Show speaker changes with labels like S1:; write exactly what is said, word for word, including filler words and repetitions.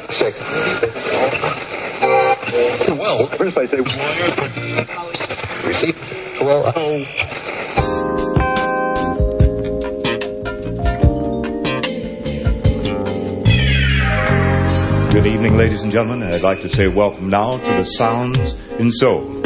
S1: Second. Well, first I say, receipt. Well, oh.
S2: Good evening, ladies and gentlemen. I'd like to say welcome now to the Sounds in Soul.